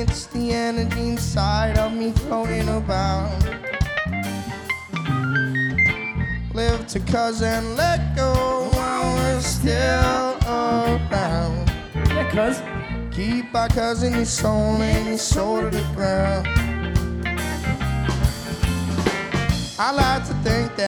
It's the energy inside of me floating about. Live to cause and let go while we're still around. Yeah, cuz. Keep our cousin, your soul and your soul to the ground. I like to think that